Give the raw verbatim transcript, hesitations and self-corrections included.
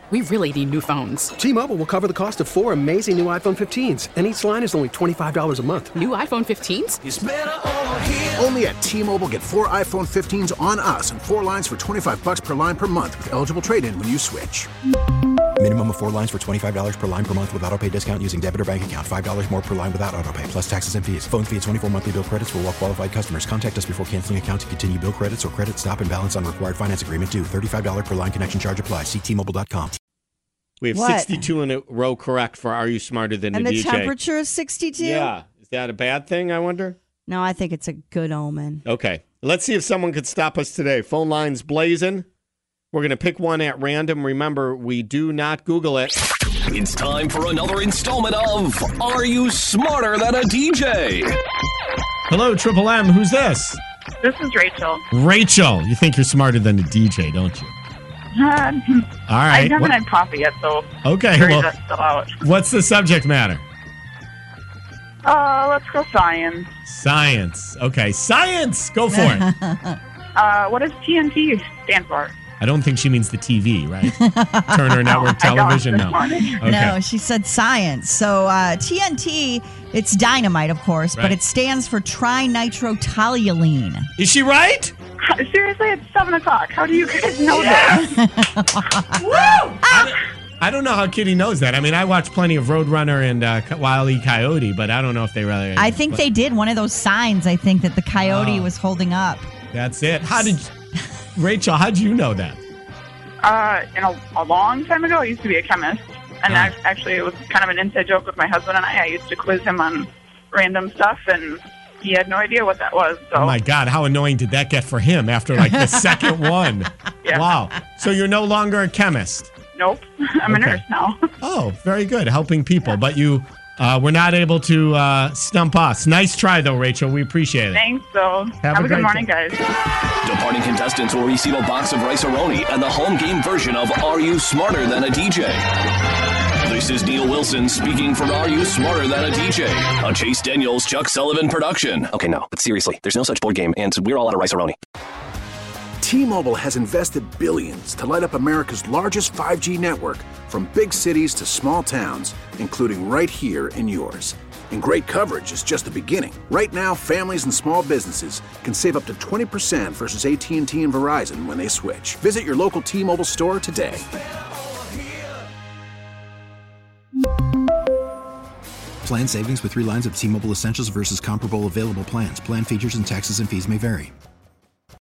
We really need new phones. T-Mobile will cover the cost of four amazing new iPhone fifteens, and each line is only twenty-five dollars a month. New iPhone fifteens? It's better over here. Only at T-Mobile, get four iPhone fifteens on us and four lines for twenty-five dollars per line per month with eligible trade-in when you switch. Minimum of four lines for twenty-five dollars per line per month with autopay discount using debit or bank account. five dollars more per line without autopay, plus taxes and fees. Phone fee at twenty-four monthly bill credits for well-qualified customers. Contact us before canceling account to continue bill credits or credit stop and balance on required finance agreement due. thirty-five dollars per line connection charge applies. See T Mobile dot com. We have What? sixty-two in a row correct for Are You Smarter Than And a the D J? temperature is sixty-two? Yeah. Is that a bad thing, I wonder? No, I think it's a good omen. Okay. Let's see if someone could stop us today. Phone lines blazing. We're going to pick one at random. Remember, we do not Google it. It's time for another installment of Are You Smarter Than a D J? Hello, Triple M. Who's this? This is Rachel. Rachel. You think you're smarter than a D J, don't you? Uh, All I right. haven't What- had coffee yet, so Okay, jury's well- still out. What's the subject matter? Uh, let's go science. Science. Okay, science. Go for it. Uh, what does T N T stand for? I don't think she means the T V, right? Turner Network I don't Television? this No. morning. Okay. No, she said science. So uh, T N T, it's dynamite, of course, Right. but it stands for trinitrotoluene. Is she right? Seriously, it's seven o'clock. How do you guys know that? Woo! I, don't, I don't know how Kitty knows that. I mean, I watch plenty of Roadrunner and uh, Wile E. Coyote, but I don't know if they really... I think they did one of those signs, I think, that the coyote Oh. was holding up. That's it. How did... Rachel, how did you know that? Uh, in a, a long time ago, I used to be a chemist, and Oh. ac actually, it was kind of an inside joke with my husband and I. I used to quiz him on random stuff, and he had no idea what that was. So, Oh, my God. How annoying did that get for him after, like, the second one? Yeah. Wow. So you're no longer a chemist? nope, I'm Okay. a nurse now. Oh, very good. Helping people. But you uh, were not able to uh, stump us. Nice try, though, Rachel. We appreciate it. Thanks. So, have, a a, great good morning, day. guys. Departing contestants will receive a box of Rice-A-Roni and the home game version of Are You Smarter Than a D J? This is Neil Wilson speaking for Are You Smarter Than a D J? A Chase Daniels, Chuck Sullivan production. Okay, no, but seriously, there's no such board game, and we're all out of Rice-A-Roni. T-Mobile has invested billions to light up America's largest five G network, from big cities to small towns, including right here in yours. And great coverage is just the beginning. Right now, families and small businesses can save up to twenty percent versus A T and T and Verizon when they switch. Visit your local T-Mobile store today. Plan savings with three lines of T-Mobile Essentials versus comparable available plans. Plan features and taxes and fees may vary.